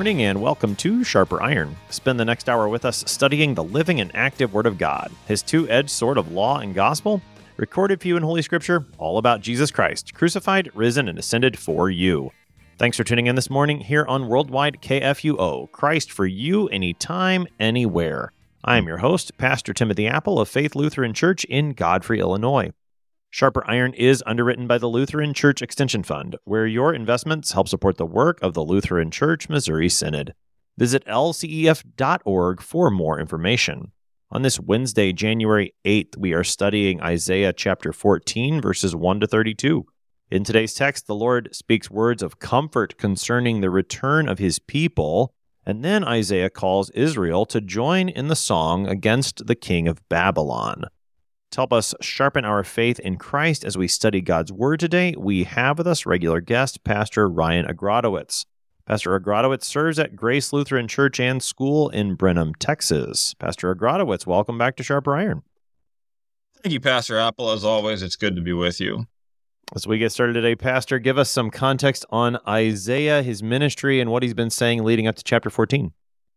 morning and welcome to Sharper Iron. Spend the next hour with us studying the living and active Word of God, His two-edged sword of law and gospel, recorded for you in Holy Scripture, all about Jesus Christ, crucified, risen, and ascended for you. Thanks for tuning in this morning here on Worldwide KFUO, Christ for you, anytime, anywhere. I am your host, Pastor Timothy Apple of Faith Lutheran Church in Godfrey, Illinois. Sharper Iron is underwritten by the Lutheran Church Extension Fund, where your investments help support the work of the Lutheran Church Missouri Synod. Visit lcef.org for more information. On this Wednesday, January 8th, we are studying Isaiah chapter 14, verses 1 to 32. In today's text, the Lord speaks words of comfort concerning the return of his people, and then Isaiah calls Israel to join in the song against the king of Babylon. To help us sharpen our faith in Christ as we study God's Word today, we have with us regular guest, Pastor Ryan Agrodowitz. Pastor Agrodowitz serves at Grace Lutheran Church and School in Brenham, Texas. Pastor Agrodowitz, welcome back to Sharper Iron. Thank you, Pastor Apple. As always, it's good to be with you. As we get started today, Pastor, give us some context on Isaiah, his ministry, and what he's been saying leading up to chapter 14.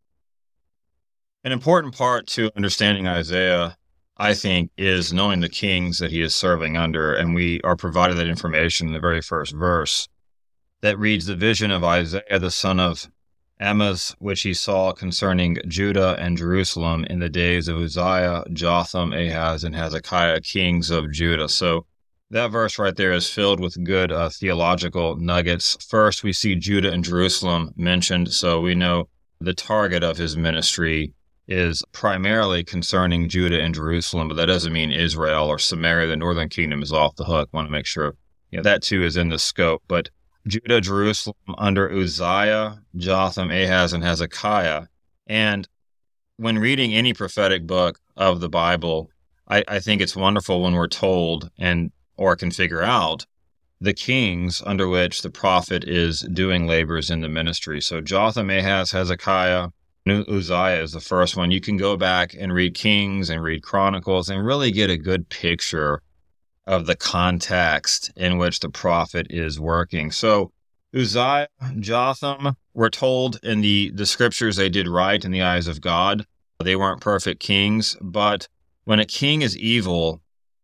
An important part to understanding Isaiah, I think, is knowing the kings that he is serving under, and we are provided that information in the very first verse that reads, "The vision of Isaiah the son of Amoz, which he saw concerning Judah and Jerusalem in the days of Uzziah, Jotham, Ahaz, and Hezekiah, kings of Judah." So that verse right there is filled with good theological nuggets. First, we see Judah and Jerusalem mentioned, so we know the target of his ministry is primarily concerning Judah and Jerusalem, but that doesn't mean Israel or Samaria, the northern kingdom, is off the hook. I want to make sure that too is in the scope. But Judah, Jerusalem under Uzziah, Jotham, Ahaz, and Hezekiah. And when reading any prophetic book of the Bible, I think it's wonderful when we're told or can figure out the kings under which the prophet is doing labors in the ministry. So Jotham, Ahaz, Hezekiah, Uzziah is the first one. You can go back and read Kings and read Chronicles and really get a good picture of the context in which the prophet is working. So Uzziah, Jotham, we're told in the scriptures they did right in the eyes of God. They weren't perfect kings, but when a king is evil,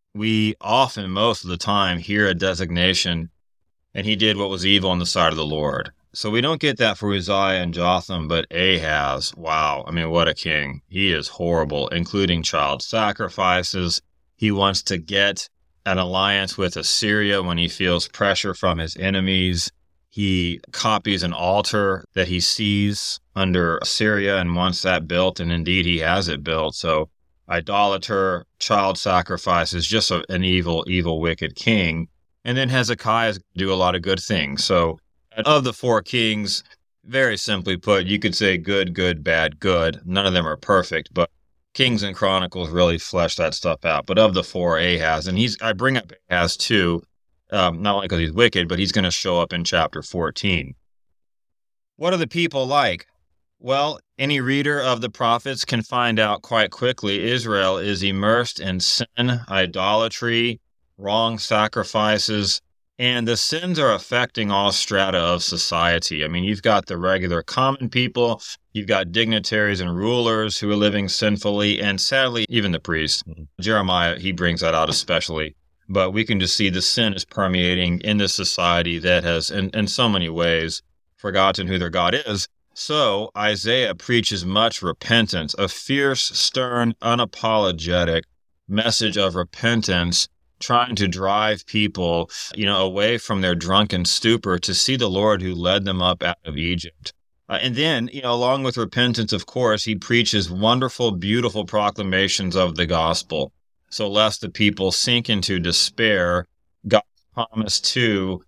we often, most of the time, hear a designation, and he did what was evil in the sight of the Lord. So we don't get that for Uzziah and Jotham, but Ahaz, wow, I mean, what a king. He is horrible, including child sacrifices. He wants to get an alliance with Assyria when he feels pressure from his enemies. He copies an altar that he sees under Assyria and wants that built, and indeed he has it built. So idolater, child sacrifices, just an evil, wicked king. And then Hezekiah do a lot of good things. So of the four kings, very simply put, you could say good, bad, good. None of them are perfect, but Kings and Chronicles really flesh that stuff out. But of the four, Ahaz, and I bring up Ahaz too, not only because he's wicked, but he's going to show up in chapter 14. What are the people like? Well, any reader of the prophets can find out quite quickly Israel is immersed in sin, idolatry, wrong sacrifices, and the sins are affecting all strata of society. I mean, you've got the regular common people, you've got dignitaries and rulers who are living sinfully, and sadly, even the priests. Jeremiah, he brings that out especially. But we can just see the sin is permeating in this society that has, in so many ways, forgotten who their God is. So Isaiah preaches much repentance, a fierce, stern, unapologetic message of repentance, trying to drive people, away from their drunken stupor to see the Lord who led them up out of Egypt. And then, along with repentance, of course, he preaches wonderful, beautiful proclamations of the gospel. So lest the people sink into despair, God promised to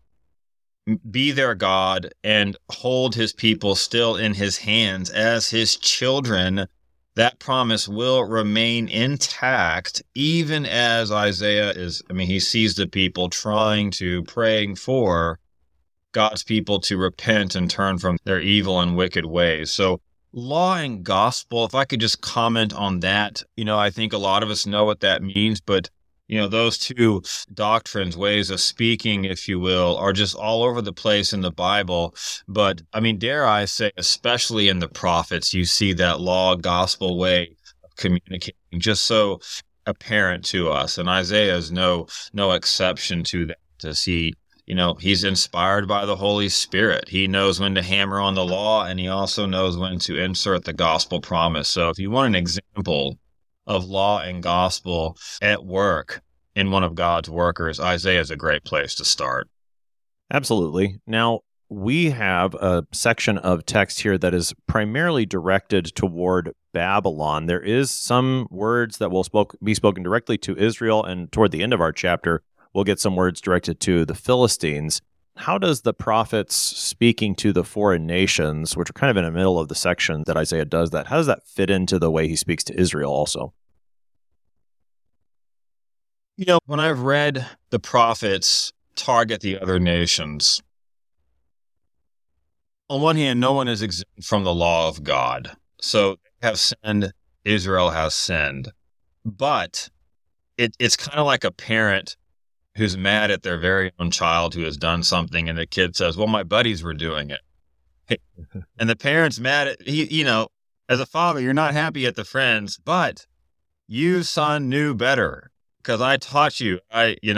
be their God and hold his people still in his hands as his children. That promise will remain intact even as Isaiah he sees the people praying for God's people to repent and turn from their evil and wicked ways. So law and gospel, if I could just comment on that, I think a lot of us know what that means, but Those two doctrines, ways of speaking, if you will, are just all over the place in the Bible. But I mean, dare I say, especially in the prophets, you see that law gospel way of communicating just so apparent to us. And Isaiah is no exception to that. To see, he's inspired by the Holy Spirit. He knows when to hammer on the law, and he also knows when to insert the gospel promise. So if you want an example of law and gospel at work in one of God's workers, Isaiah is a great place to start. Absolutely. Now, we have a section of text here that is primarily directed toward Babylon. There is some words that will be spoken directly to Israel, and toward the end of our chapter, we'll get some words directed to the Philistines. How does the prophets speaking to the foreign nations, which are kind of in the middle of the section that Isaiah does that, how does that fit into the way he speaks to Israel also? When I've read the prophets target the other nations, on one hand, no one is exempt from the law of God. So they have sinned, Israel has sinned. But it's kind of like a parent who's mad at their very own child who has done something, and the kid says, well, my buddies were doing it. And the parent's mad at, as a father, you're not happy at the friends, but you, son, knew better because I taught you, you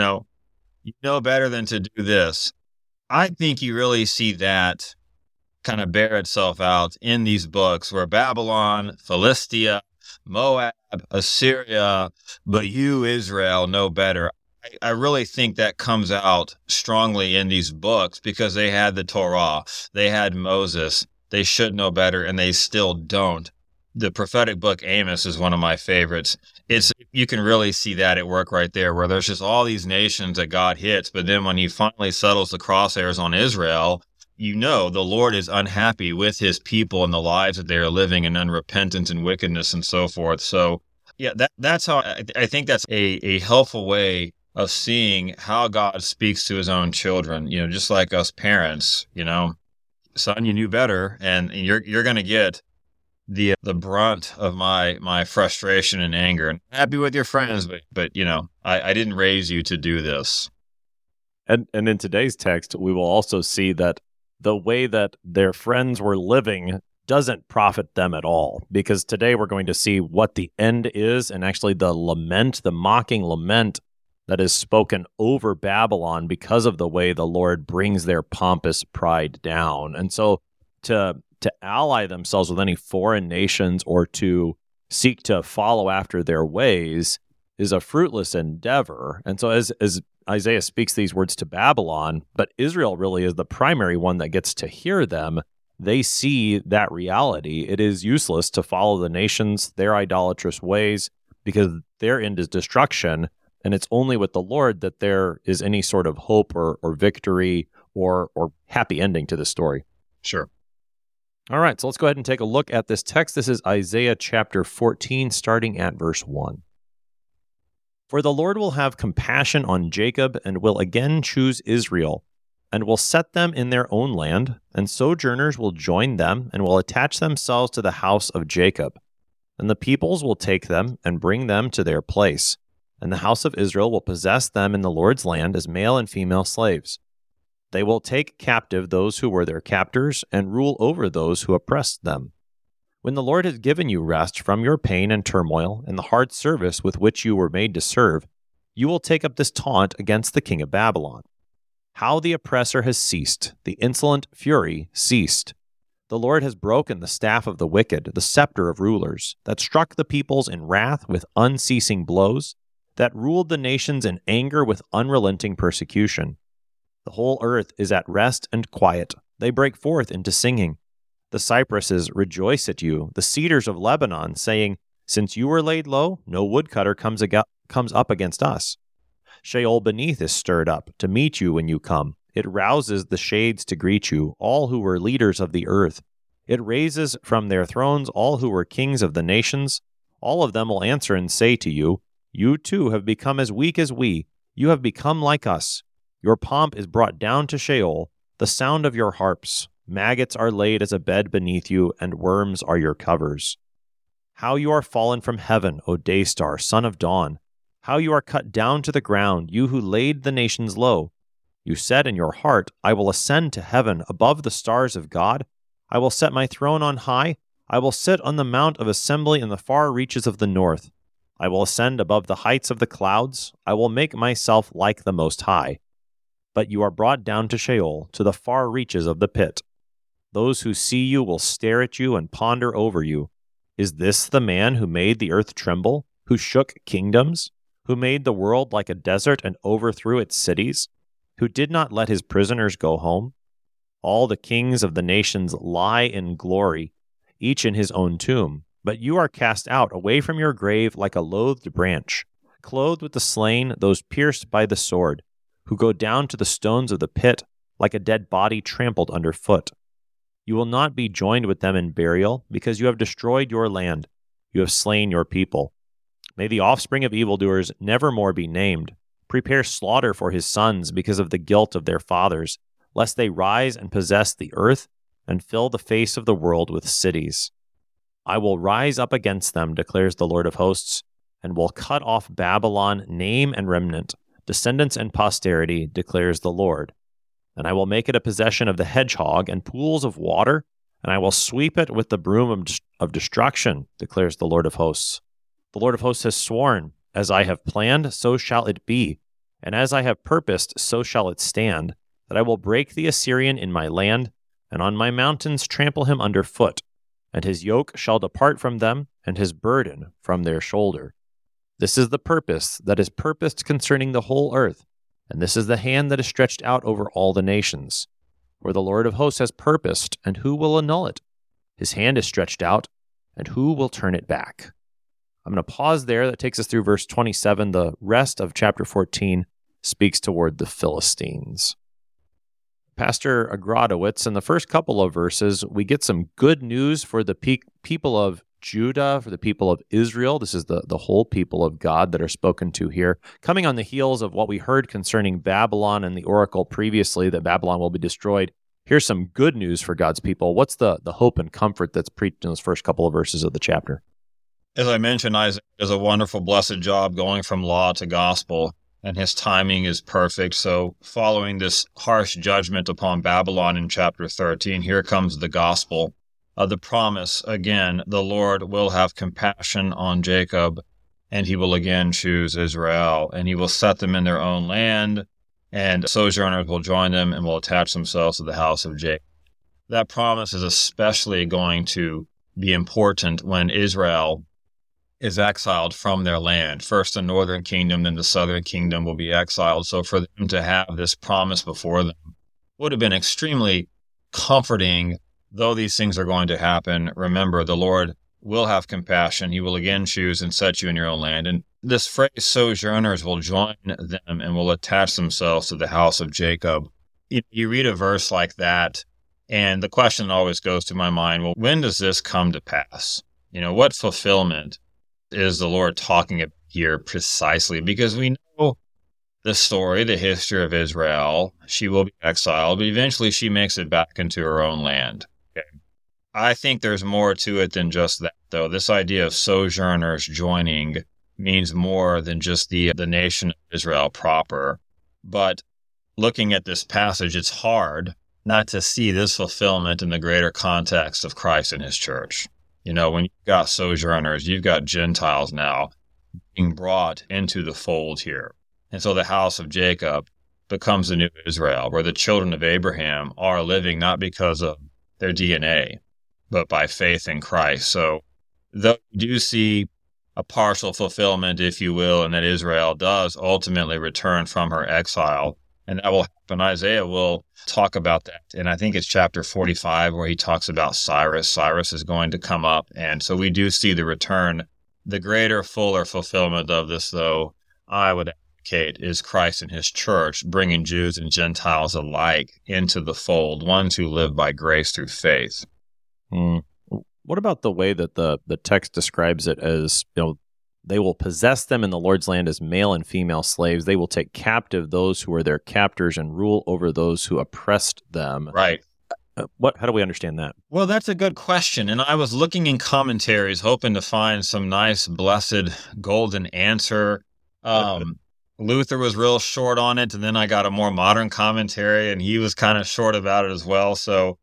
know better than to do this. I think you really see that kind of bear itself out in these books where Babylon, Philistia, Moab, Assyria, but you, Israel, know better. I really think that comes out strongly in these books because they had the Torah, they had Moses, they should know better, and they still don't. The prophetic book Amos is one of my favorites. You can really see that at work right there, where there's just all these nations that God hits, but then when he finally settles the crosshairs on Israel, the Lord is unhappy with his people and the lives that they are living in unrepentance and wickedness and so forth. So, yeah, that's how I think that's a helpful way of seeing how God speaks to his own children, just like us parents, son, you knew better, and you're going to get the brunt of my frustration and anger. And I'm happy with your friends, but I didn't raise you to do this. And in today's text, we will also see that the way that their friends were living doesn't profit them at all, because today we're going to see what the end is, and actually the mocking lament that is spoken over Babylon because of the way the Lord brings their pompous pride down. And so to ally themselves with any foreign nations or to seek to follow after their ways is a fruitless endeavor. And so as Isaiah speaks these words to Babylon, but Israel really is the primary one that gets to hear them, they see that reality. It is useless to follow the nations, their idolatrous ways, because their end is destruction. And it's only with the Lord that there is any sort of hope or victory or happy ending to the story. Sure. All right, so let's go ahead and take a look at this text. This is Isaiah chapter 14, starting at verse 1. For the Lord will have compassion on Jacob and will again choose Israel, and will set them in their own land, and sojourners will join them and will attach themselves to the house of Jacob. And the peoples will take them and bring them to their place. And the house of Israel will possess them in the Lord's land as male and female slaves. They will take captive those who were their captors and rule over those who oppressed them. When the Lord has given you rest from your pain and turmoil and the hard service with which you were made to serve, you will take up this taunt against the king of Babylon. How the oppressor has ceased, the insolent fury ceased. The Lord has broken the staff of the wicked, the scepter of rulers, that struck the peoples in wrath with unceasing blows, that ruled the nations in anger with unrelenting persecution. The whole earth is at rest and quiet. They break forth into singing. The cypresses rejoice at you, the cedars of Lebanon, saying, Since you were laid low, no woodcutter comes up against us. Sheol beneath is stirred up to meet you when you come. It rouses the shades to greet you, all who were leaders of the earth. It raises from their thrones all who were kings of the nations. All of them will answer and say to you, You too have become as weak as we. You have become like us. Your pomp is brought down to Sheol, the sound of your harps. Maggots are laid as a bed beneath you, and worms are your covers. How you are fallen from heaven, O day star, son of dawn! How you are cut down to the ground, you who laid the nations low. You said in your heart, I will ascend to heaven above the stars of God. I will set my throne on high. I will sit on the mount of assembly in the far reaches of the north. I will ascend above the heights of the clouds. I will make myself like the Most High. But you are brought down to Sheol, to the far reaches of the pit. Those who see you will stare at you and ponder over you. Is this the man who made the earth tremble, who shook kingdoms, who made the world like a desert and overthrew its cities, who did not let his prisoners go home? All the kings of the nations lie in glory, each in his own tomb. But you are cast out away from your grave like a loathed branch, clothed with the slain, those pierced by the sword, who go down to the stones of the pit like a dead body trampled underfoot. You will not be joined with them in burial, because you have destroyed your land. You have slain your people. May the offspring of evildoers never more be named. Prepare slaughter for his sons because of the guilt of their fathers, lest they rise and possess the earth and fill the face of the world with cities. I will rise up against them, declares the Lord of hosts, and will cut off Babylon, name and remnant, descendants and posterity, declares the Lord. And I will make it a possession of the hedgehog and pools of water, and I will sweep it with the broom of destruction, declares the Lord of hosts. The Lord of hosts has sworn, as I have planned, so shall it be, and as I have purposed, so shall it stand, that I will break the Assyrian in my land, and on my mountains trample him underfoot, and his yoke shall depart from them, and his burden from their shoulder. This is the purpose that is purposed concerning the whole earth, and this is the hand that is stretched out over all the nations. For the Lord of hosts has purposed, and who will annul it? His hand is stretched out, and who will turn it back? I'm going to pause there. That takes us through verse 27. The rest of chapter 14 speaks toward the Philistines. Pastor Agrodowitz, in the first couple of verses, we get some good news for the people of Judah, for the people of Israel. This is the whole people of God that are spoken to here. Coming on the heels of what we heard concerning Babylon and the oracle previously, that Babylon will be destroyed, here's some good news for God's people. What's the hope and comfort that's preached in those first couple of verses of the chapter? As I mentioned, Isaiah does a wonderful, blessed job going from law to gospel, and his timing is perfect. So following this harsh judgment upon Babylon in chapter 13, here comes the gospel. The promise, again, the Lord will have compassion on Jacob, and he will again choose Israel, and he will set them in their own land, and sojourners will join them and will attach themselves to the house of Jacob. That promise is especially going to be important when Israel is exiled from their land. First the northern kingdom, then the southern kingdom will be exiled. So for them to have this promise before them would have been extremely comforting. Though these things are going to happen, remember, the Lord will have compassion. He will again choose and set you in your own land. And this phrase, sojourners will join them and will attach themselves to the house of Jacob. You read a verse like that, and the question always goes to my mind, well, when does this come to pass? What fulfillment is the Lord talking about here precisely? Because we know the story, the history of Israel. She will be exiled, but eventually she makes it back into her own land. Okay. I think there's more to it than just that, though. This idea of sojourners joining means more than just the nation of Israel proper. But looking at this passage, it's hard not to see this fulfillment in the greater context of Christ and his church. When you've got sojourners, you've got Gentiles now being brought into the fold here. And so the house of Jacob becomes the new Israel, where the children of Abraham are living not because of their DNA, but by faith in Christ. So though you do see a partial fulfillment, if you will, and that Israel does ultimately return from her exile, and that will happen. Isaiah will talk about that. And I think it's chapter 45 where he talks about Cyrus. Cyrus is going to come up. And so we do see the return. The greater, fuller fulfillment of this, though, I would advocate, is Christ and his church bringing Jews and Gentiles alike into the fold, ones who live by grace through faith. What about the way that the text describes it as, they will possess them in the Lord's land as male and female slaves. They will take captive those who are their captors and rule over those who oppressed them. Right. How do we understand that? Well, that's a good question. And I was looking in commentaries, hoping to find some nice, blessed, golden answer. Luther was real short on it, and then I got a more modern commentary, and he was kind of short about it as well. So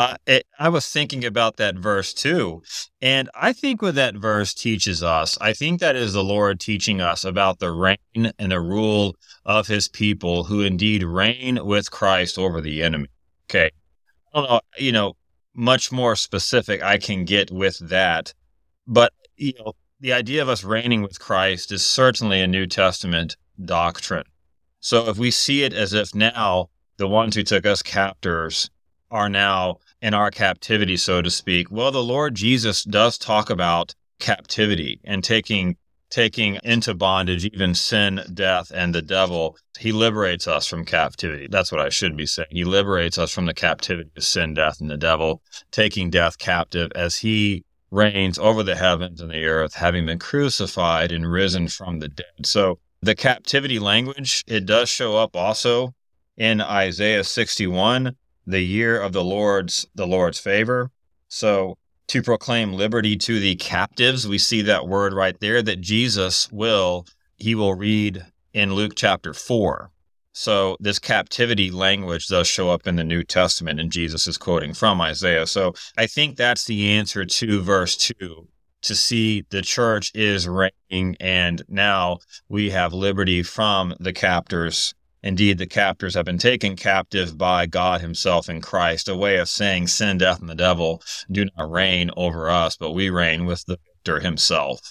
I was thinking about that verse too. And I think what that verse teaches us, I think that is the Lord teaching us about the reign and the rule of his people who indeed reign with Christ over the enemy. Okay. I don't know, much more specific I can get with that. But, the idea of us reigning with Christ is certainly a New Testament doctrine. So if we see it as if now the ones who took us captors are now in our captivity, so to speak, well, the Lord Jesus does talk about captivity and taking into bondage even sin, death, and the devil. He liberates us from captivity. That's what I should be saying. He liberates us from the captivity of sin, death, and the devil, taking death captive as he reigns over the heavens and the earth, having been crucified and risen from the dead. So the captivity language, it does show up also in Isaiah 61, the year of the Lord's favor. So to proclaim liberty to the captives, we see that word right there that Jesus will read in Luke chapter 4. So this captivity language does show up in the New Testament, and Jesus is quoting from Isaiah. So I think that's the answer to verse 2, to see the church is reigning, and now we have liberty from the captors. Indeed, the captors have been taken captive by God himself in Christ, a way of saying sin, death, and the devil do not reign over us, but we reign with the victor himself.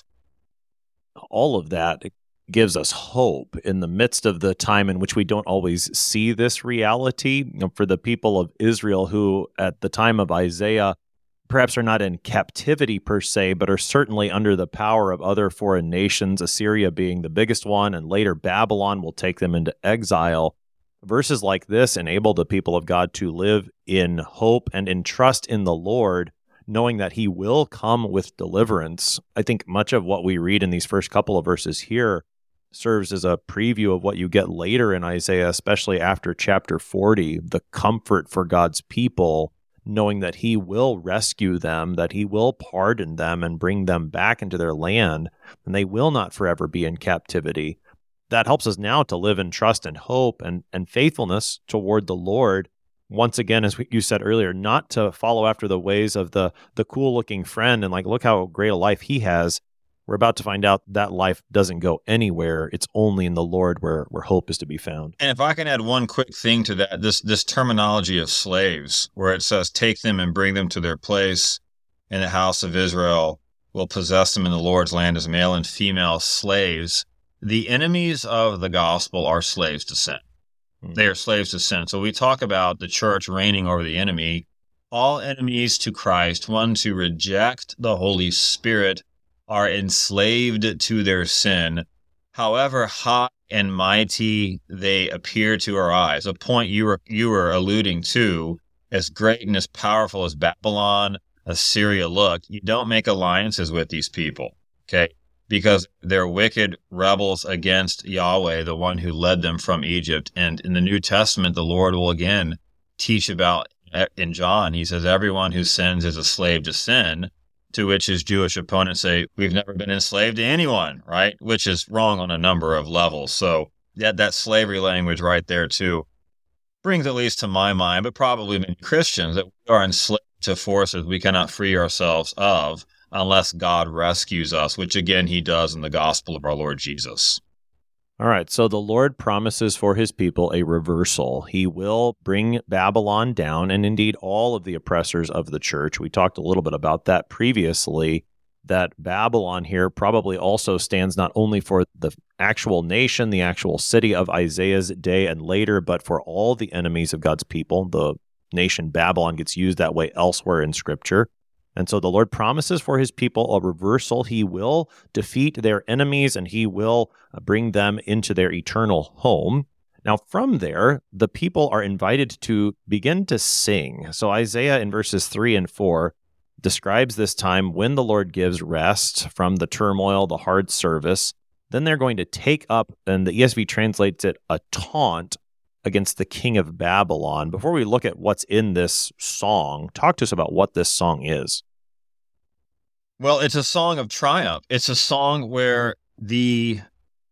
All of that gives us hope in the midst of the time in which we don't always see this reality. For the people of Israel who, at the time of Isaiah, perhaps are not in captivity per se, but are certainly under the power of other foreign nations, Assyria being the biggest one, and later Babylon will take them into exile. Verses like this enable the people of God to live in hope and in trust in the Lord, knowing that he will come with deliverance. I think much of what we read in these first couple of verses here serves as a preview of what you get later in Isaiah, especially after chapter 40, the comfort for God's people, knowing that he will rescue them, that he will pardon them and bring them back into their land, and they will not forever be in captivity. That helps us now to live in trust and hope and faithfulness toward the Lord. Once again, as you said earlier, not to follow after the ways of the cool-looking friend and look how great a life he has. We're about to find out that life doesn't go anywhere. It's only in the Lord where hope is to be found. And if I can add one quick thing to that, this terminology of slaves, where it says, take them and bring them to their place in the house of Israel, will possess them in the Lord's land as male and female slaves. The enemies of the gospel are slaves to sin. They are slaves to sin. So we talk about the church reigning over the enemy. All enemies to Christ, ones who reject the Holy Spirit, are enslaved to their sin, however high and mighty they appear to our eyes. A point you were alluding to, as great and as powerful as Babylon, Assyria look, you don't make alliances with these people, okay? Because they're wicked rebels against Yahweh, the one who led them from Egypt. And in the New Testament, the Lord will again teach about, in John, he says, everyone who sins is a slave to sin. To which his Jewish opponents say, we've never been enslaved to anyone, right? Which is wrong on a number of levels. So that slavery language right there too brings, at least to my mind, but probably many Christians, that we are enslaved to forces we cannot free ourselves of unless God rescues us, which again he does in the gospel of our Lord Jesus. All right, so the Lord promises for his people a reversal. He will bring Babylon down, and indeed all of the oppressors of the church. We talked a little bit about that previously, that Babylon here probably also stands not only for the actual nation, the actual city of Isaiah's day and later, but for all the enemies of God's people. The nation Babylon gets used that way elsewhere in Scripture. And so the Lord promises for his people a reversal. He will defeat their enemies, and he will bring them into their eternal home. Now, from there, the people are invited to begin to sing. So Isaiah in verses 3 and 4 describes this time when the Lord gives rest from the turmoil, the hard service. Then they're going to take up, and the ESV translates it, a taunt against the king of Babylon. Before we look at what's in this song, talk to us about what this song is. Well, it's a song of triumph. It's a song where the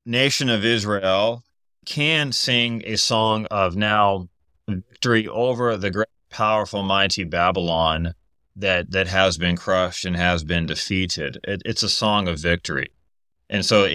nation of Israel can sing a song of now victory over the great, powerful, mighty Babylon that has been crushed and has been defeated. It's a song of victory. And so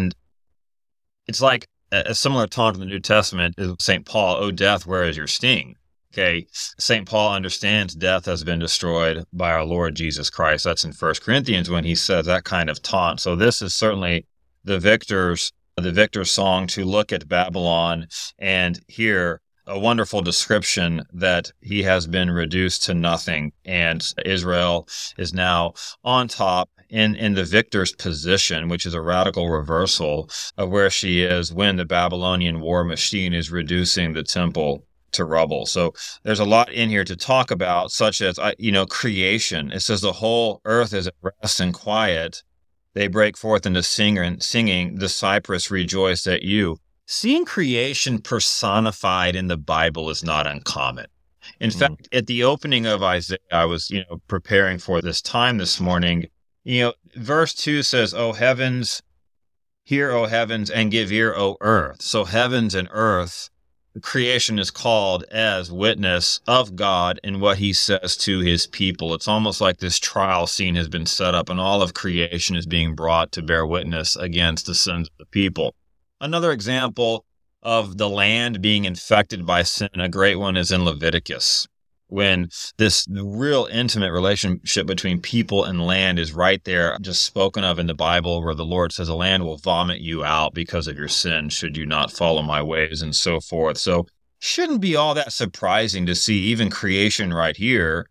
it's like a similar talk in the New Testament is St. Paul, "O death, where is your sting?" Okay, St. Paul understands death has been destroyed by our Lord Jesus Christ. That's in 1 Corinthians when he says that kind of taunt. So this is certainly the victor's song to look at Babylon and hear a wonderful description that he has been reduced to nothing, and Israel is now on top in the victor's position, which is a radical reversal of where she is when the Babylonian war machine is reducing the temple to rubble. So there's a lot in here to talk about, such as, creation. It says the whole earth is at rest and quiet. They break forth into singing, the cypress rejoiced at you. Seeing creation personified in the Bible is not uncommon. In fact, at the opening of Isaiah, I was, preparing for this time this morning, verse 2 says, "O heavens, hear, O heavens, and give ear, O earth." So heavens and earth, creation is called as witness of God and what he says to his people. It's almost like this trial scene has been set up and all of creation is being brought to bear witness against the sins of the people. Another example of the land being infected by sin, a great one, is in Leviticus, when this real intimate relationship between people and land is right there, just spoken of in the Bible, where the Lord says, "The land will vomit you out because of your sin, should you not follow my ways," and so forth. So shouldn't be all that surprising to see even creation right here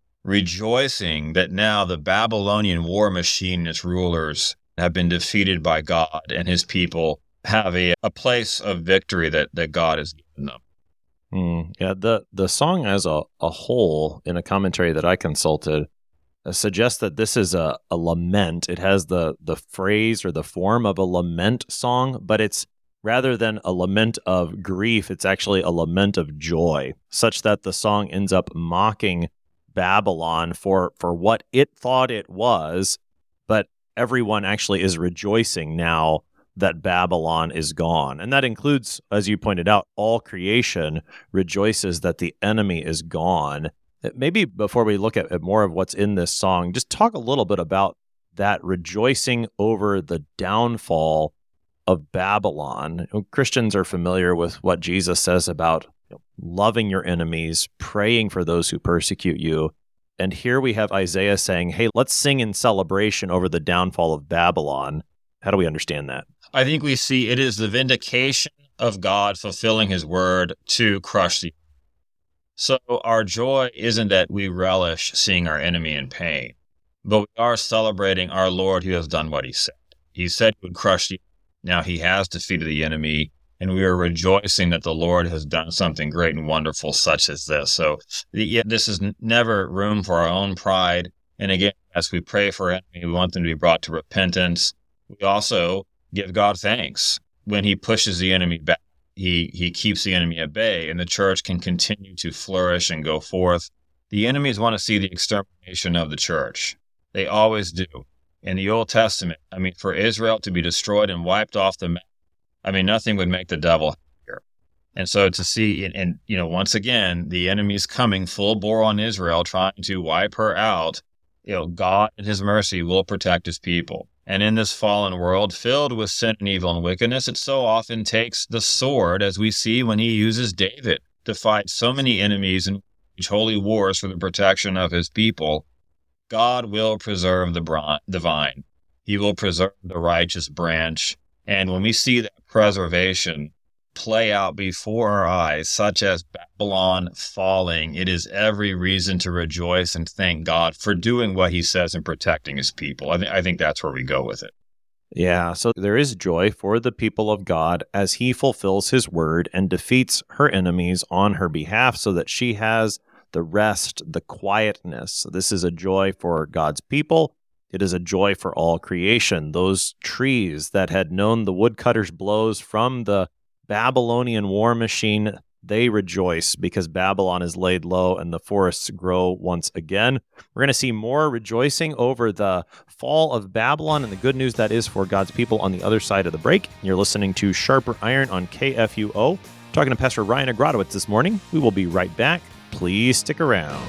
rejoicing that now the Babylonian war machine and its rulers have been defeated by God, and his people have a place of victory that God has given them. Yeah, the song as a whole, in a commentary that I consulted, suggests that this is a lament. It has the phrase or the form of a lament song, but it's rather than a lament of grief, it's actually a lament of joy, such that the song ends up mocking Babylon for what it thought it was, but everyone actually is rejoicing now that Babylon is gone. And that includes, as you pointed out, all creation rejoices that the enemy is gone. Maybe before we look at more of what's in this song, just talk a little bit about that rejoicing over the downfall of Babylon. Christians are familiar with what Jesus says about loving your enemies, praying for those who persecute you. And here we have Isaiah saying, hey, let's sing in celebration over the downfall of Babylon. How do we understand that? I think we see it is the vindication of God fulfilling his word to crush the. So our joy isn't that we relish seeing our enemy in pain, but we are celebrating our Lord who has done what he said. He said he would crush the. Now he has defeated the enemy, and we are rejoicing that the Lord has done something great and wonderful such as this. So this is never room for our own pride. And again, as we pray for our enemy, we want them to be brought to repentance. We also give God thanks when he pushes the enemy back. He keeps the enemy at bay, and the church can continue to flourish and go forth. The enemies want to see the extermination of the church. They always do. In the Old Testament, for Israel to be destroyed and wiped off the map, nothing would make the devil happier. And so to see, and once again, the enemy's coming full bore on Israel, trying to wipe her out. God in his mercy will protect his people. And in this fallen world filled with sin and evil and wickedness, it so often takes the sword, as we see when he uses David to fight so many enemies and wage holy wars for the protection of his people. God will preserve the vine. He will preserve the righteous branch. And when we see that preservation play out before our eyes, such as Babylon falling, it is every reason to rejoice and thank God for doing what he says and protecting his people. I think that's where we go with it. Yeah, so there is joy for the people of God as he fulfills his word and defeats her enemies on her behalf so that she has the rest, the quietness. This is a joy for God's people. It is a joy for all creation. Those trees that had known the woodcutter's blows from the Babylonian war machine, they rejoice because Babylon is laid low and the forests grow once again. We're going to see more rejoicing over the fall of Babylon and the good news that is for God's people on the other side of the break. You're listening to Sharper Iron on KFUO. Talking to Pastor Ryan Agrodowitz this morning. We will be right back. Please stick around.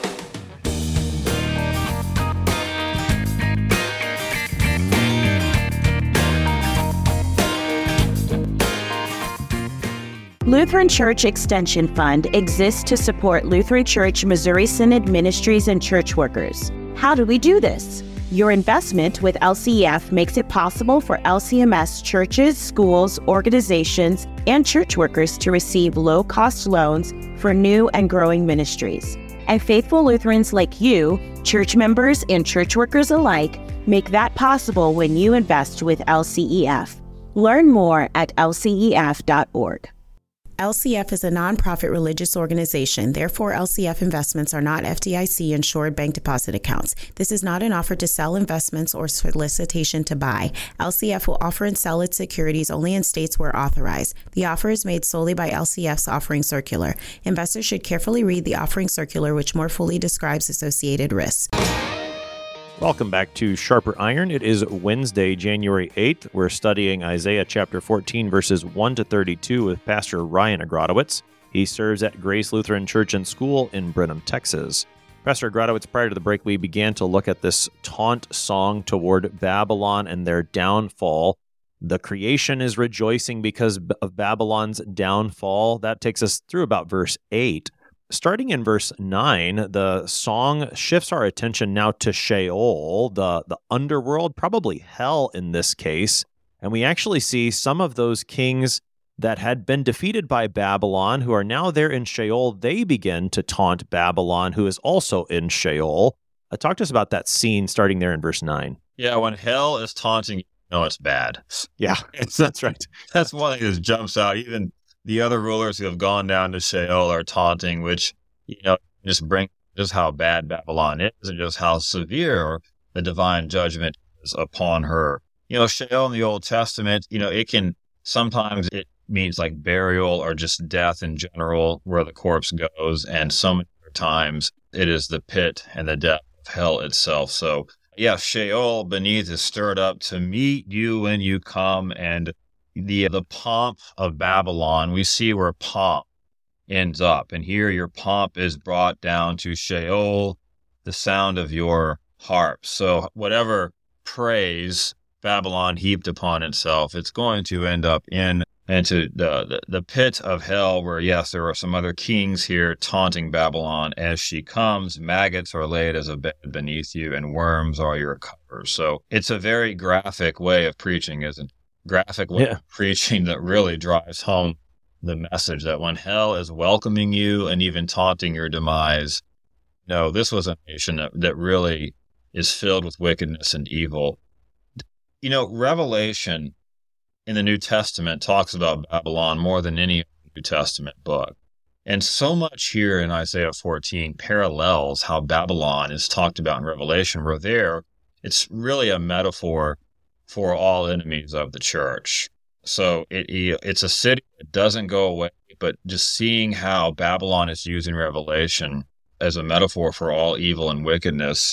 Lutheran Church Extension Fund exists to support Lutheran Church Missouri Synod ministries and church workers. How do we do this? Your investment with LCEF makes it possible for LCMS churches, schools, organizations, and church workers to receive low-cost loans for new and growing ministries. And faithful Lutherans like you, church members and church workers alike, make that possible when you invest with LCEF. Learn more at lcef.org. LCF is a nonprofit religious organization. Therefore, LCF investments are not FDIC-insured bank deposit accounts. This is not an offer to sell investments or solicitation to buy. LCF will offer and sell its securities only in states where authorized. The offer is made solely by LCF's offering circular. Investors should carefully read the offering circular, which more fully describes associated risks. Welcome back to Sharper Iron. It is Wednesday, January 8th. We're studying Isaiah chapter 14, verses 1 to 32 with Pastor Ryan Agrodowitz. He serves at Grace Lutheran Church and School in Brenham, Texas. Pastor Agrodowitz, prior to the break, we began to look at this taunt song toward Babylon and their downfall. The creation is rejoicing because of Babylon's downfall. That takes us through about verse 8. Starting in verse 9, the song shifts our attention now to Sheol, the underworld, probably hell in this case. And we actually see some of those kings that had been defeated by Babylon, who are now there in Sheol. They begin to taunt Babylon, who is also in Sheol. Talk to us about that scene starting there in verse 9. Yeah, when hell is taunting, you know it's bad. Yeah, that's right. That's one thing that jumps out. Even the other rulers who have gone down to Sheol are taunting, which, just how bad Babylon is and just how severe the divine judgment is upon her. Sheol in the Old Testament, it means like burial or just death in general, where the corpse goes. And so many times it is the pit and the depth of hell itself. So yeah, Sheol beneath is stirred up to meet you when you come. And the pomp of Babylon, we see where pomp ends up. And here your pomp is brought down to Sheol, the sound of your harp. So whatever praise Babylon heaped upon itself, it's going to end up into the pit of hell, where, yes, there are some other kings here taunting Babylon as she comes. Maggots are laid as a bed beneath you, and worms are your covers. So it's a very graphic way of preaching, isn't it? Graphic way of preaching that really drives home the message that when hell is welcoming you and even taunting your demise, no, this was a nation that really is filled with wickedness and evil. Revelation in the New Testament talks about Babylon more than any New Testament book. And so much here in Isaiah 14 parallels how Babylon is talked about in Revelation, where there it's really a metaphor for all enemies of the church. So it's a city that doesn't go away, but just seeing how Babylon is used in Revelation as a metaphor for all evil and wickedness.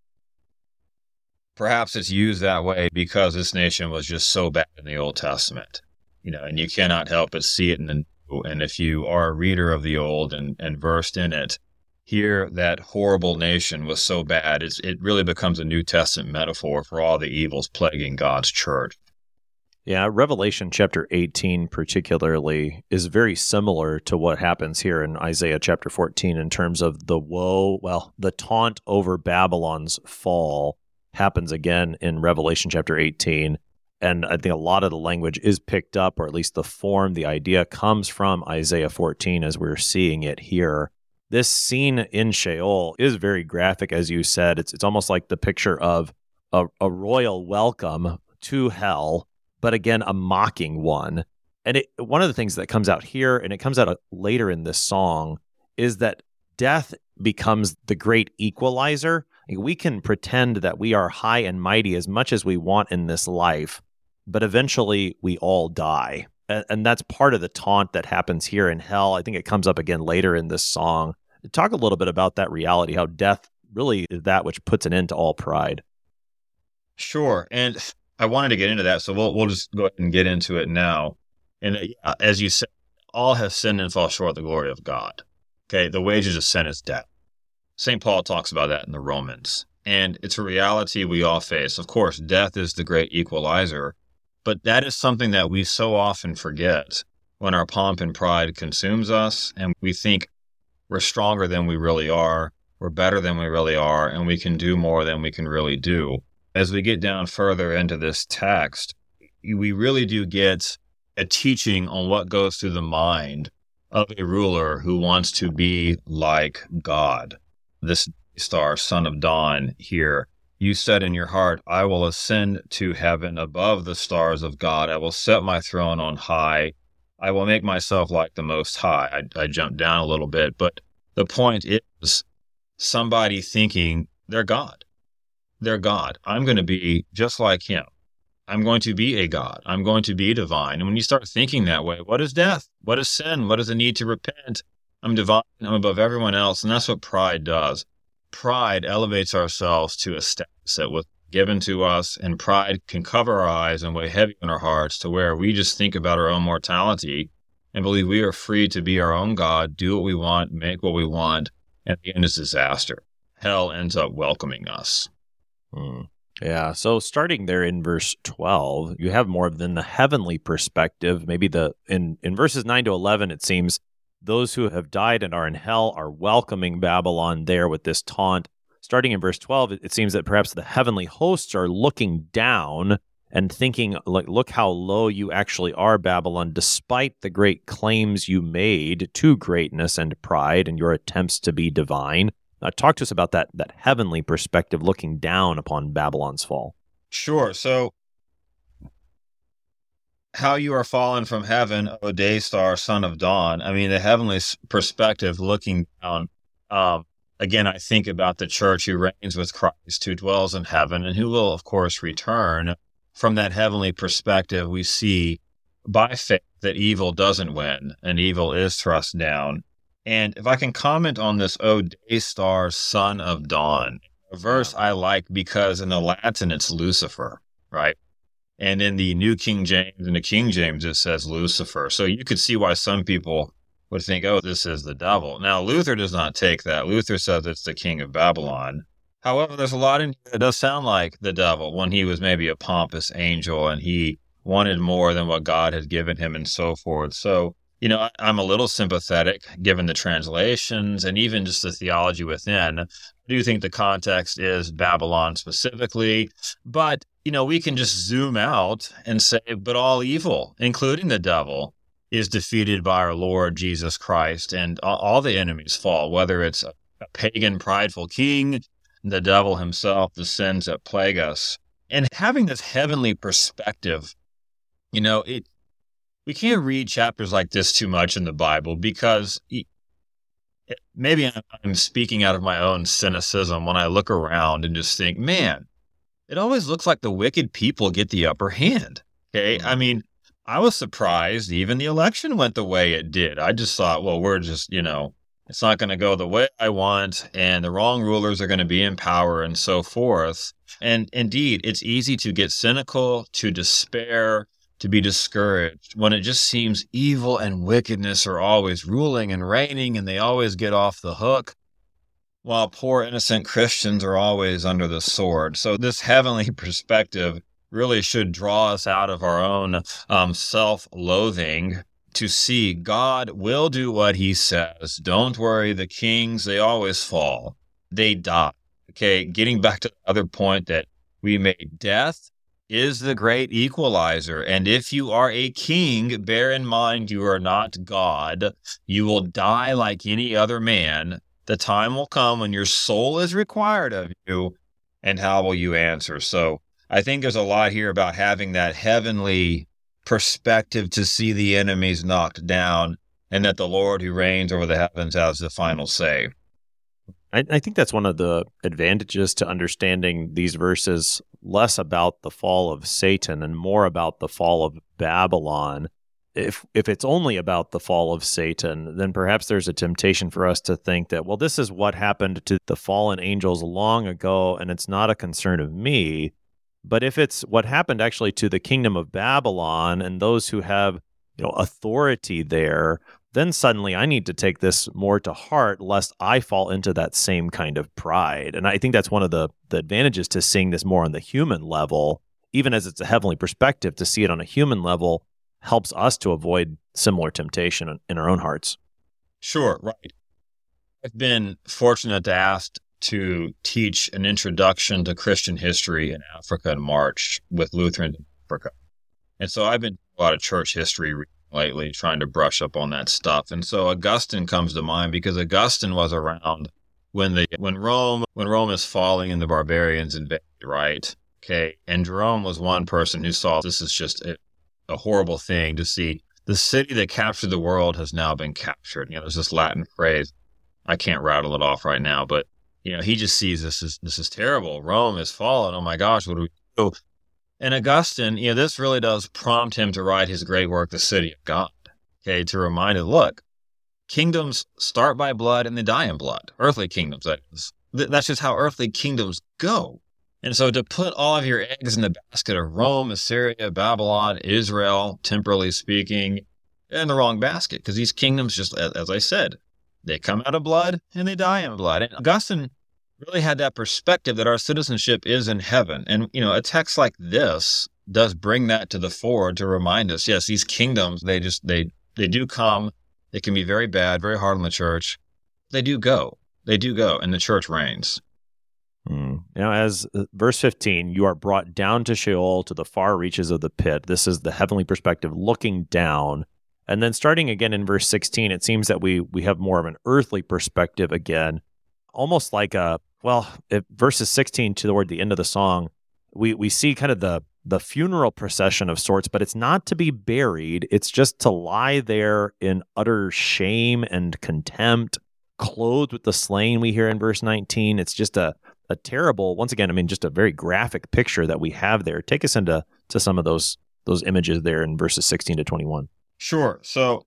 Perhaps it's used that way because this nation was just so bad in the Old Testament, and you cannot help but see it in the New. And if you are a reader of the Old and versed in it, here that horrible nation was so bad, it really becomes a New Testament metaphor for all the evils plaguing God's church. Yeah, Revelation chapter 18 particularly is very similar to what happens here in Isaiah chapter 14 in terms of the taunt over Babylon's fall happens again in Revelation chapter 18. And I think a lot of the language is picked up, or at least the form, the idea comes from Isaiah 14 as we're seeing it here. This scene in Sheol is very graphic, as you said. It's almost like the picture of a royal welcome to hell, but again, a mocking one. And one of the things that comes out here, and it comes out later in this song, is that death becomes the great equalizer. We can pretend that we are high and mighty as much as we want in this life, but eventually we all die. And that's part of the taunt that happens here in hell. I think it comes up again later in this song. Talk a little bit about that reality, how death really is that which puts an end to all pride. Sure. And I wanted to get into that, so we'll just go ahead and get into it now. And as you said, all have sinned and fall short of the glory of God. Okay, the wages of sin is death. St. Paul talks about that in the Romans. And it's a reality we all face. Of course, death is the great equalizer, but that is something that we so often forget when our pomp and pride consumes us, and we think we're stronger than we really are, we're better than we really are, and we can do more than we can really do. As we get down further into this text, we really do get a teaching on what goes through the mind of a ruler who wants to be like God. This star, son of dawn here, you said in your heart, I will ascend to heaven above the stars of God. I will set my throne on high. I will make myself like the Most High. I jumped down a little bit, but the point is somebody thinking they're God. They're God. I'm going to be just like him. I'm going to be a God. I'm going to be divine. And when you start thinking that way, what is death? What is sin? What is the need to repent? I'm divine. I'm above everyone else. And that's what pride does. Pride elevates ourselves to a status that was given to us, and pride can cover our eyes and weigh heavy on our hearts to where we just think about our own mortality and believe we are free to be our own God, do what we want, make what we want, and the end is disaster. Hell ends up welcoming us. Yeah, so starting there in verse 12, you have more than the heavenly perspective. Maybe in verses 9 to 11, it seems those who have died and are in hell are welcoming Babylon there with this taunt. Starting in verse 12, it seems that perhaps the heavenly hosts are looking down and thinking, like, look how low you actually are, Babylon, despite the great claims you made to greatness and pride and your attempts to be divine. Talk to us about that heavenly perspective looking down upon Babylon's fall. Sure. So, how you are fallen from heaven, O day star, son of dawn. I mean, the heavenly perspective looking down. Again, I think about the church who reigns with Christ, who dwells in heaven, and who will, of course, return. From that heavenly perspective, we see by faith that evil doesn't win, and evil is thrust down. And if I can comment on this, O day star, son of dawn, a verse I like because in the Latin it's Lucifer, right? And in the New King James and the King James, it says Lucifer. So you could see why some people would think, oh, this is the devil. Now, Luther does not take that. Luther says it's the king of Babylon. However, there's a lot in here that does sound like the devil when he was maybe a pompous angel and he wanted more than what God had given him and so forth. So, I'm a little sympathetic given the translations and even just the theology within. I do think the context is Babylon specifically, but, we can just zoom out and say, but all evil, including the devil, is defeated by our Lord Jesus Christ, and all the enemies fall, whether it's a pagan, prideful king, the devil himself, the sins that plague us. And having this heavenly perspective, we can't read chapters like this too much in the Bible because maybe I'm speaking out of my own cynicism when I look around and just think, man, it always looks like the wicked people get the upper hand. Okay. I mean, I was surprised even the election went the way it did. I just thought, well, we're just, it's not going to go the way I want, and the wrong rulers are going to be in power and so forth. And indeed, it's easy to get cynical, to despair, to be discouraged when it just seems evil and wickedness are always ruling and reigning and they always get off the hook, while poor innocent Christians are always under the sword. So this heavenly perspective really should draw us out of our own self-loathing to see God will do what he says. Don't worry, the kings, they always fall. They die. Okay, getting back to the other point that we made, death is the great equalizer. And if you are a king, bear in mind you are not God. You will die like any other man. The time will come when your soul is required of you, and how will you answer? So I think there's a lot here about having that heavenly perspective to see the enemies knocked down, and that the Lord who reigns over the heavens has the final say. I think that's one of the advantages to understanding these verses, less about the fall of Satan and more about the fall of Babylon, if it's only about the fall of Satan, then perhaps there's a temptation for us to think that, well, this is what happened to the fallen angels long ago, and it's not a concern of me. But if it's what happened actually to the kingdom of Babylon and those who have, authority there, then suddenly I need to take this more to heart, lest I fall into that same kind of pride. And I think that's one of the advantages to seeing this more on the human level, even as it's a heavenly perspective, to see it on a human level helps us to avoid similar temptation in our own hearts. Sure, right. I've been fortunate to ask to teach an introduction to Christian history in Africa in March with Lutheran in Africa. And so I've been doing a lot of church history lately, trying to brush up on that stuff. And so Augustine comes to mind because Augustine was around when Rome is falling and the barbarians invade, right? Okay. And Jerome was one person who saw this is just a horrible thing to see. The city that captured the world has now been captured. There's this Latin phrase. I can't rattle it off right now, but he just sees this is terrible. Rome has fallen. Oh my gosh, what do we do? And Augustine, this really does prompt him to write his great work, The City of God. Okay, to remind us, look, kingdoms start by blood and they die in blood. Earthly kingdoms, that is. That's just how earthly kingdoms go. And so to put all of your eggs in the basket of Rome, Assyria, Babylon, Israel, temporally speaking, in the wrong basket, because these kingdoms, just as I said, they come out of blood and they die in blood. And Augustine really had that perspective that our citizenship is in heaven. And, a text like this does bring that to the fore to remind us, yes, these kingdoms, they do come. They can be very bad, very hard on the church. They do go, and the church reigns. As verse 15, you are brought down to Sheol, to the far reaches of the pit. This is the heavenly perspective looking down. And then starting again in verse 16, it seems that we have more of an earthly perspective again, almost like verses 16 toward the end of the song, we see kind of the funeral procession of sorts, but it's not to be buried. It's just to lie there in utter shame and contempt, clothed with the slain we hear in verse 19. It's just a terrible, once again, just a very graphic picture that we have there. Take us into some of those images there in verses 16 to 21. Sure. So,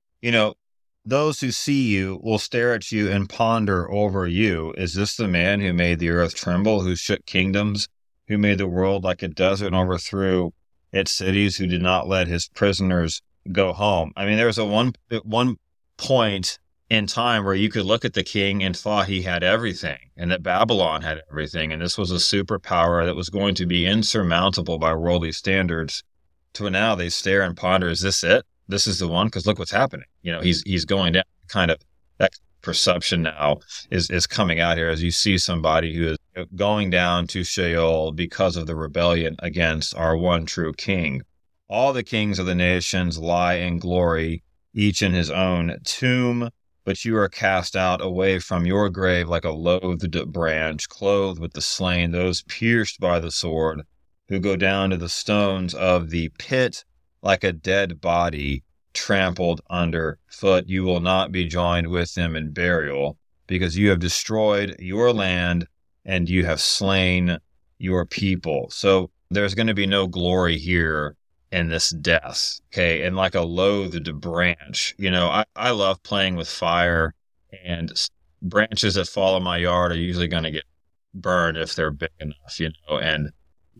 those who see you will stare at you and ponder over you. Is this the man who made the earth tremble, who shook kingdoms, who made the world like a desert and overthrew its cities, who did not let his prisoners go home? There was one point in time where you could look at the king and thought he had everything, and that Babylon had everything, and this was a superpower that was going to be insurmountable by worldly standards. To now they stare and ponder, is this it? This is the one? Because look what's happening. He's going down. Kind of that perception now is coming out here as you see somebody who is going down to Sheol because of the rebellion against our one true king. All the kings of the nations lie in glory, each in his own tomb, but you are cast out away from your grave like a loathed branch, clothed with the slain, those pierced by the sword, who go down to the stones of the pit like a dead body trampled underfoot. You will not be joined with them in burial, because you have destroyed your land and you have slain your people. So there's going to be no glory here in this death, okay? And like a loathed branch, I love playing with fire, and branches that fall in my yard are usually going to get burned if they're big enough, and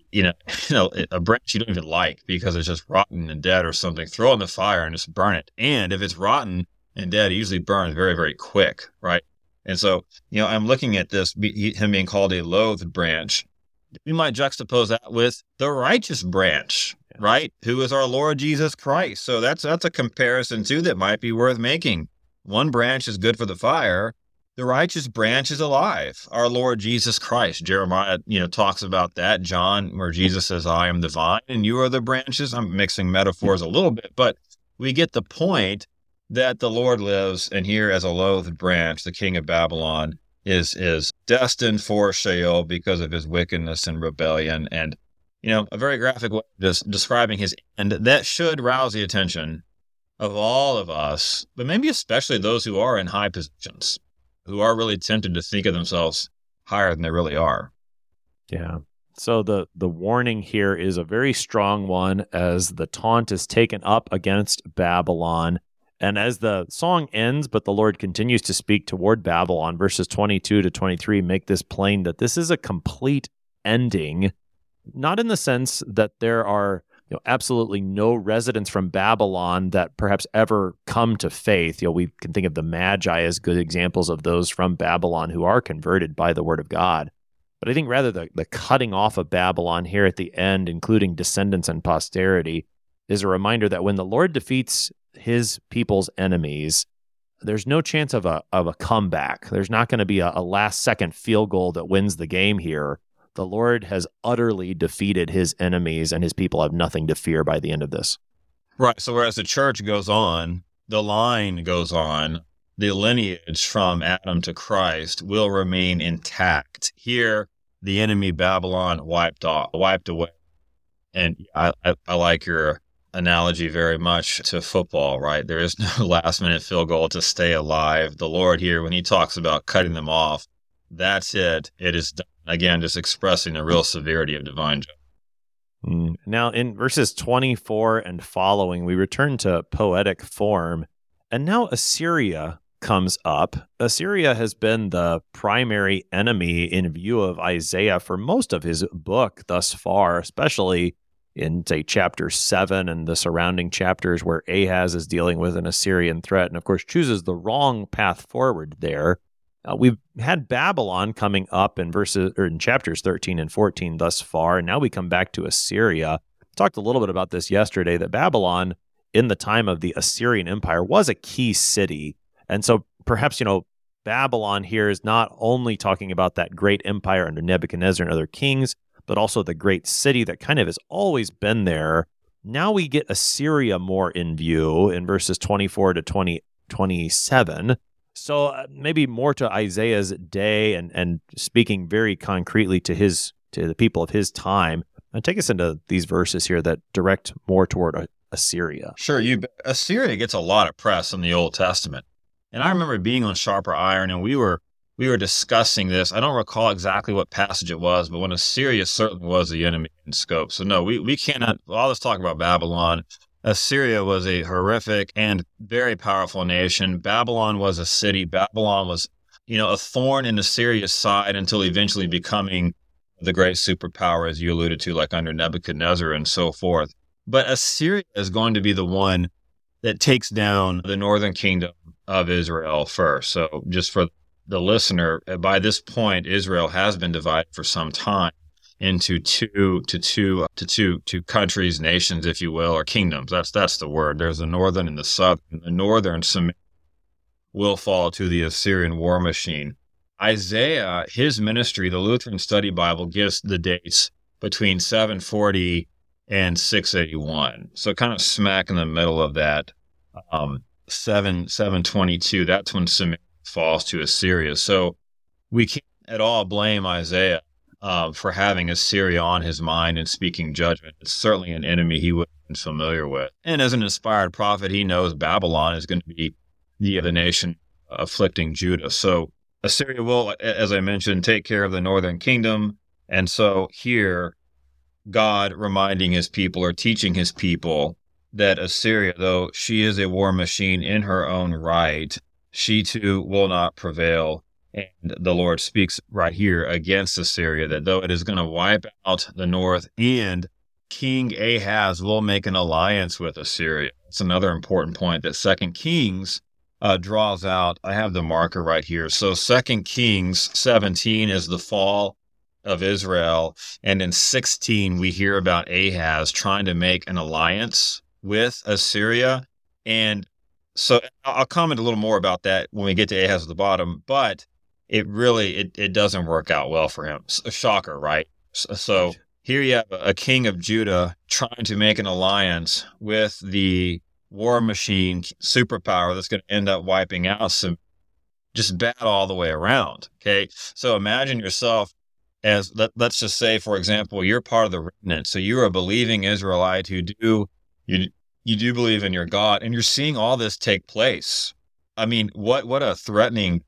a branch you don't even like because it's just rotten and dead or something, throw it in the fire and just burn it. And if it's rotten and dead, it usually burns very, very quick, right? And so, I'm looking at this, him being called a loathed branch. We might juxtapose that with the righteous branch, right? Who is our Lord Jesus Christ. So that's a comparison too that might be worth making. One branch is good for the fire. The righteous branch is alive, our Lord Jesus Christ. Jeremiah, talks about that. John, where Jesus says, I am the vine and you are the branches. I'm mixing metaphors a little bit, but we get the point that the Lord lives, and here as a loathed branch, the king of Babylon is destined for Sheol because of his wickedness and rebellion. And, a very graphic way of just describing his end that should rouse the attention of all of us, but maybe especially those who are in high positions, who are really tempted to think of themselves higher than they really are. Yeah. So the warning here is a very strong one as the taunt is taken up against Babylon. And as the song ends, but the Lord continues to speak toward Babylon, verses 22 to 23 make this plain that this is a complete ending, not in the sense that there are absolutely no residents from Babylon that perhaps ever come to faith. We can think of the Magi as good examples of those from Babylon who are converted by the word of God. But I think rather the cutting off of Babylon here at the end, including descendants and posterity, is a reminder that when the Lord defeats his people's enemies, there's no chance of a comeback. There's not going to be a last-second field goal that wins the game here. The Lord has utterly defeated his enemies, and his people have nothing to fear by the end of this. Right. So whereas the church goes on, the line goes on, the lineage from Adam to Christ will remain intact. Here, the enemy Babylon wiped away. And I like your analogy very much to football, right? There is no last-minute field goal to stay alive. The Lord here, when he talks about cutting them off, that's it. It is done. Again, just expressing the real severity of divine judgment. Now, in verses 24 and following, we return to poetic form. And now Assyria comes up. Assyria has been the primary enemy in view of Isaiah for most of his book thus far, especially in, say, chapter 7 and the surrounding chapters where Ahaz is dealing with an Assyrian threat and, of course, chooses the wrong path forward there. We've had Babylon coming up in chapters 13 and 14 thus far, and now we come back to Assyria. Talked a little bit about this yesterday, that Babylon, in the time of the Assyrian Empire, was a key city. And so perhaps, Babylon here is not only talking about that great empire under Nebuchadnezzar and other kings, but also the great city that kind of has always been there. Now we get Assyria more in view in verses 24 to 27. So maybe more to Isaiah's day and speaking very concretely to the people of his time. And take us into these verses here that direct more toward Assyria. Sure, Assyria gets a lot of press in the Old Testament. And I remember being on Sharper Iron, and we were discussing this. I don't recall exactly what passage it was, but when Assyria certainly was the enemy in scope. So no, we cannot. Well, let's talk about Babylon. Assyria was a horrific and very powerful nation. Babylon was a city. Babylon was, a thorn in Assyria's side until eventually becoming the great superpower, as you alluded to, like under Nebuchadnezzar and so forth. But Assyria is going to be the one that takes down the northern kingdom of Israel first. So just for the listener, by this point, Israel has been divided for some time into two countries, nations, if you will, or kingdoms. That's the word. There's the northern and the southern. The northern will fall to the Assyrian war machine. Isaiah, his ministry, the Lutheran Study Bible, gives the dates between 740 and 681. So kind of smack in the middle of that, 722. That's when Samaria falls to Assyria. So we can't at all blame Isaiah for having Assyria on his mind and speaking judgment. It's certainly an enemy he would have been familiar with. And as an inspired prophet, he knows Babylon is going to be the nation afflicting Judah. So Assyria will, as I mentioned, take care of the northern kingdom. And so here, God reminding his people or teaching his people that Assyria, though she is a war machine in her own right, she too will not prevail. And the Lord speaks right here against Assyria, that though it is going to wipe out the north, and King Ahaz will make an alliance with Assyria. It's another important point that 2 Kings draws out. I have the marker right here. So 2 Kings 17 is the fall of Israel. And in 16, we hear about Ahaz trying to make an alliance with Assyria. And so I'll comment a little more about that when we get to Ahaz at the bottom, but it doesn't work out well for him. A shocker, right? So here you have a king of Judah trying to make an alliance with the war machine superpower that's going to end up wiping out some, just bad all the way around. Okay. So imagine yourself as, let's just say, for example, you're part of the remnant. So you're a believing Israelite who you do believe in your God, and you're seeing all this take place. I mean, what a threatening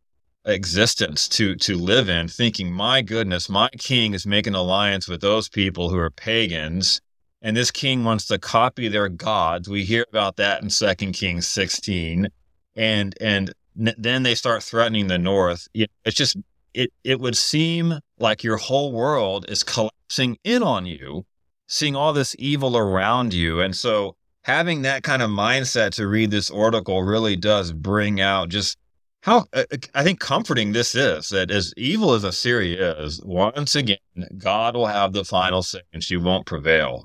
existence to live in, thinking, my goodness, my king is making alliance with those people who are pagans, and this king wants to copy their gods. We hear about that in 2 Kings 16, and then they start threatening the north. It's just, it would seem like your whole world is collapsing in on you, seeing all this evil around you. And so having that kind of mindset to read this article really does bring out just how, I think, comforting this is, that as evil as Assyria is, once again, God will have the final say and she won't prevail.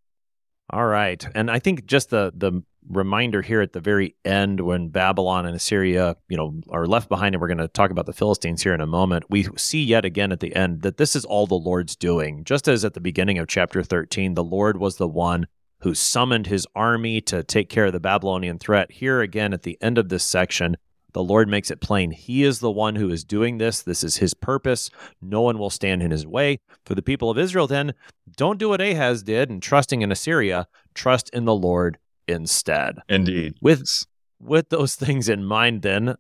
All right. And I think just the reminder here at the very end, when Babylon and Assyria, are left behind, and we're going to talk about the Philistines here in a moment, we see yet again at the end that this is all the Lord's doing. Just as at the beginning of chapter 13, the Lord was the one who summoned his army to take care of the Babylonian threat. Here again at the end of this section, the Lord makes it plain he is the one who is doing this. This is his purpose. No one will stand in his way. For the people of Israel, then, don't do what Ahaz did and trusting in Assyria. Trust in the Lord instead. Indeed. With those things in mind, then,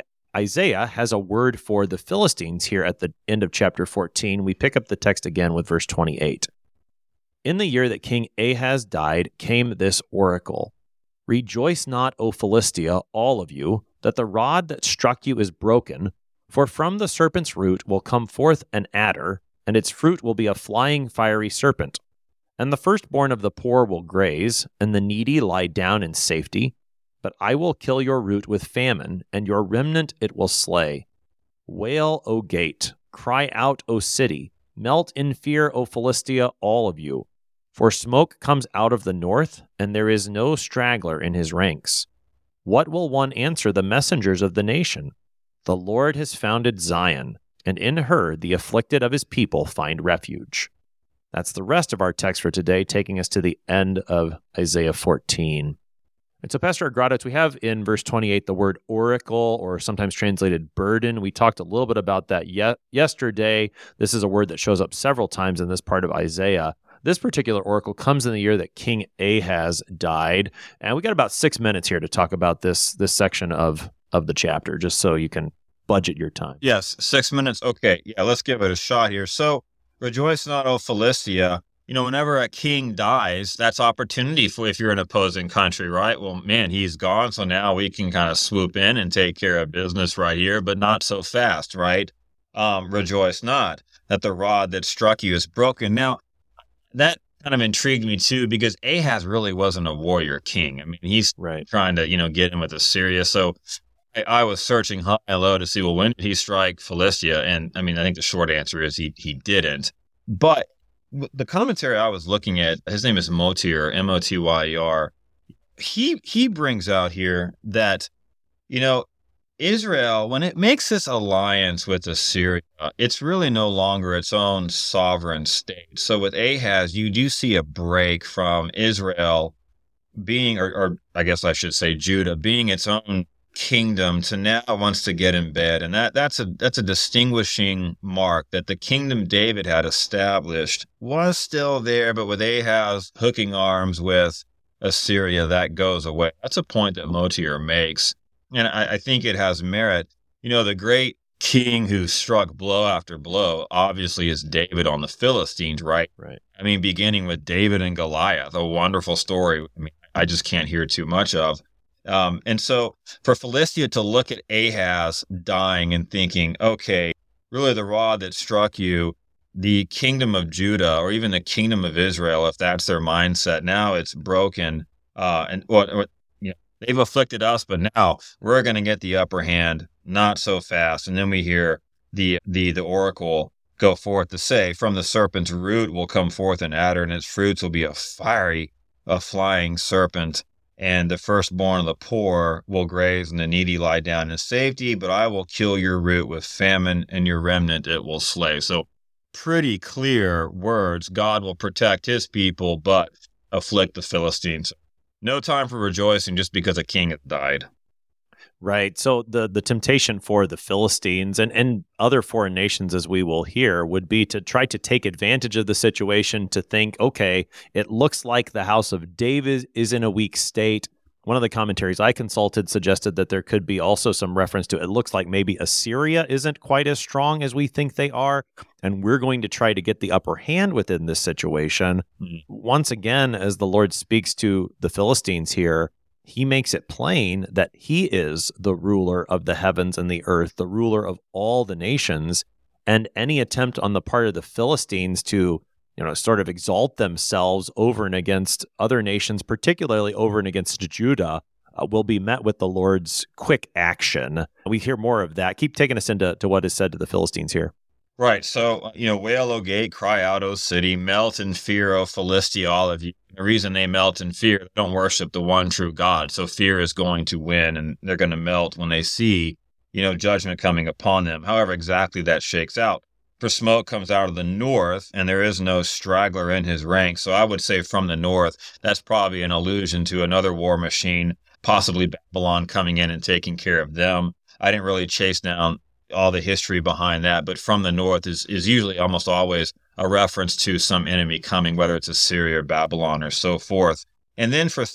Isaiah has a word for the Philistines here at the end of chapter 14. We pick up the text again with verse 28. In the year that King Ahaz died came this oracle. Rejoice not, O Philistia, all of you, that the rod that struck you is broken, for from the serpent's root will come forth an adder, and its fruit will be a flying fiery serpent. And the firstborn of the poor will graze, and the needy lie down in safety. But I will kill your root with famine, and your remnant it will slay. Wail, O gate, cry out, O city, melt in fear, O Philistia, all of you. For smoke comes out of the north, and there is no straggler in his ranks. What will one answer the messengers of the nation? The Lord has founded Zion, and in her the afflicted of his people find refuge. That's the rest of our text for today, taking us to the end of Isaiah 14. And so, Pastor Agrados, we have in verse 28 the word oracle, or sometimes translated burden. We talked a little bit about that yesterday. This is a word that shows up several times in this part of Isaiah. This particular oracle comes in the year that King Ahaz died, and we got about 6 minutes here to talk about this section of the chapter, just so you can budget your time. Yes, 6 minutes. Okay, yeah, let's give it a shot here. So, rejoice not, O Philistia. Whenever a king dies, that's opportunity for if you're an opposing country, right? Well, man, he's gone, so now we can kind of swoop in and take care of business right here, but not so fast, right? Rejoice not that the rod that struck you is broken. Now, that kind of intrigued me too, because Ahaz really wasn't a warrior king. I mean, he's trying to, get in with Assyria. So I was searching high and low to see, well, when did he strike Philistia? And I mean, I think the short answer is he didn't. But the commentary I was looking at, his name is Motyer, Motyer. He brings out here that, Israel, when it makes this alliance with Assyria, it's really no longer its own sovereign state. So with Ahaz, you do see a break from Israel being, or I guess I should say Judah, being its own kingdom to now wants to get in bed. And that's a distinguishing mark that the kingdom David had established was still there, but with Ahaz hooking arms with Assyria, that goes away. That's a point that Motyer makes. And I think it has merit. The great king who struck blow after blow, obviously, is David on the Philistines, right? Right. I mean, beginning with David and Goliath, a wonderful story. I mean, I just can't hear too much of. And so for Philistia to look at Ahaz dying and thinking, okay, really the rod that struck you, the kingdom of Judah, or even the kingdom of Israel, if that's their mindset, now it's broken. They've afflicted us, but now we're going to get the upper hand, not so fast. And then we hear the oracle go forth to say, from the serpent's root will come forth an adder, and its fruits will be a flying serpent. And the firstborn of the poor will graze, and the needy lie down in safety. But I will kill your root with famine, and your remnant it will slay. So pretty clear words. God will protect his people, but afflict the Philistines. No time for rejoicing just because a king has died. Right. So the temptation for the Philistines and other foreign nations, as we will hear, would be to try to take advantage of the situation, to think, okay, it looks like the house of David is in a weak state. One of the commentaries I consulted suggested that there could be also some reference to it looks like maybe Assyria isn't quite as strong as we think they are, and we're going to try to get the upper hand within this situation. Once again, as the Lord speaks to the Philistines here, he makes it plain that he is the ruler of the heavens and the earth, the ruler of all the nations, and any attempt on the part of the Philistines to, sort of exalt themselves over and against other nations, particularly over and against Judah, will be met with the Lord's quick action. We hear more of that. Keep taking us into what is said to the Philistines here. Right. So, wail, O gate, cry out, O city, melt in fear, O Philistia, all of you. The reason they melt in fear, they don't worship the one true God. So fear is going to win, and they're going to melt when they see, judgment coming upon them. However exactly that shakes out. For smoke comes out of the north, and there is no straggler in his ranks. So I would say from the north, that's probably an allusion to another war machine, possibly Babylon coming in and taking care of them. I didn't really chase down all the history behind that, but from the north is usually almost always a reference to some enemy coming, whether it's Assyria or Babylon or so forth. And then for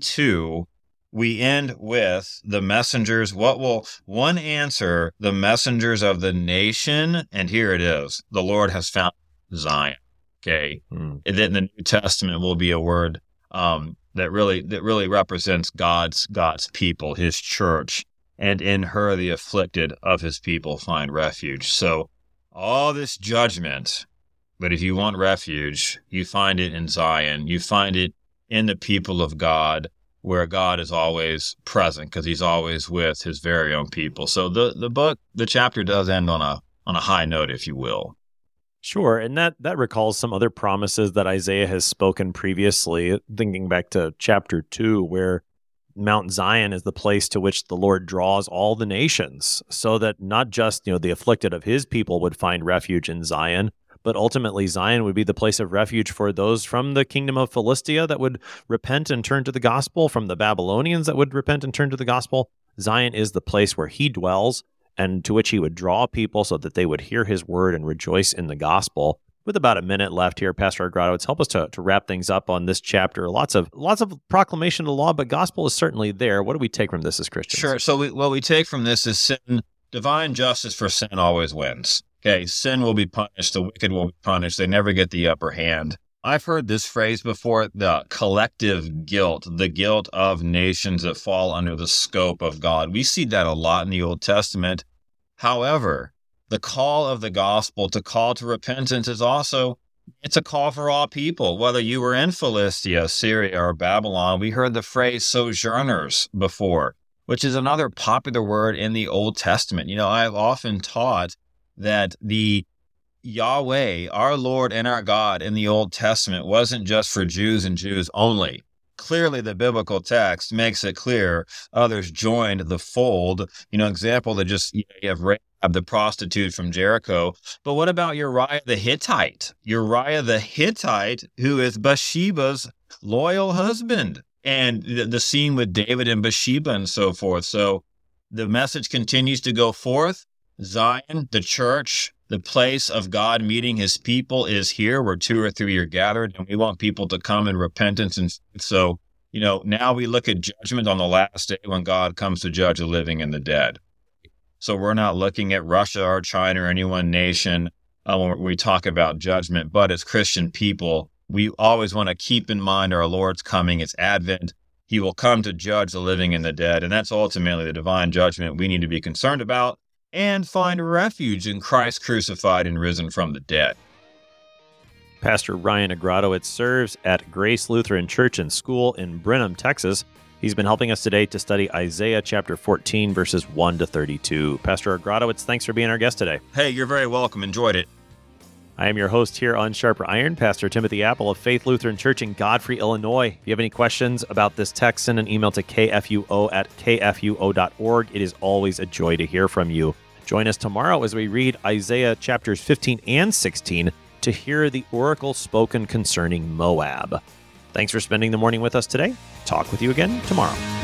32, we end with the messengers. What will one answer? The messengers of the nation. And here it is. The Lord has found Zion. Okay. And then the New Testament will be a word that really represents God's people, his church. And in her, the afflicted of his people find refuge. So all this judgment, but if you want refuge, you find it in Zion. You find it in the people of God, where God is always present because he's always with his very own people. So the chapter does end on a high note, if you will. Sure, and that recalls some other promises that Isaiah has spoken previously, thinking back to chapter 2, where Mount Zion is the place to which the Lord draws all the nations, so that not just, the afflicted of his people would find refuge in Zion, but ultimately Zion would be the place of refuge for those from the kingdom of Philistia that would repent and turn to the gospel, from the Babylonians that would repent and turn to the gospel. Zion is the place where he dwells and to which he would draw people so that they would hear his word and rejoice in the gospel. With about a minute left here, Pastor Agradowitz, help us to wrap things up on this chapter. Lots of proclamation of the law, but gospel is certainly there. What do we take from this as Christians? Sure. So what we take from this is sin. Divine justice for sin always wins. Okay, sin will be punished. The wicked will be punished. They never get the upper hand. I've heard this phrase before, the collective guilt, the guilt of nations that fall under the scope of God. We see that a lot in the Old Testament. However, the call of the gospel to call to repentance is also, it's a call for all people, whether you were in Philistia, Syria, or Babylon. We heard the phrase sojourners before, which is another popular word in the Old Testament. I've often taught that the Yahweh, our Lord and our God in the Old Testament wasn't just for Jews and Jews only. Clearly, the biblical text makes it clear others joined the fold. Example that just, you have Rahab, the prostitute from Jericho. But what about Uriah the Hittite? Uriah the Hittite, who is Bathsheba's loyal husband. And the scene with David and Bathsheba and so forth. So the message continues to go forth. Zion, the church, the place of God meeting his people is here where 2 or 3 are gathered, and we want people to come in repentance. And so, now we look at judgment on the last day when God comes to judge the living and the dead. So we're not looking at Russia or China or any one nation when we talk about judgment, but as Christian people, we always want to keep in mind our Lord's coming. It's Advent. He will come to judge the living and the dead, and that's ultimately the divine judgment we need to be concerned about and find refuge in Christ crucified and risen from the dead. Pastor Ryan Agradowitz serves at Grace Lutheran Church and School in Brenham, Texas. He's been helping us today to study Isaiah chapter 14, verses 1 to 32. Pastor Agradowitz, thanks for being our guest today. Hey, you're very welcome. Enjoyed it. I am your host here on Sharper Iron, Pastor Timothy Apple of Faith Lutheran Church in Godfrey, Illinois. If you have any questions about this text, send an email to kfuo@kfuo.org. It is always a joy to hear from you. Join us tomorrow as we read Isaiah chapters 15 and 16 to hear the oracle spoken concerning Moab. Thanks for spending the morning with us today. Talk with you again tomorrow.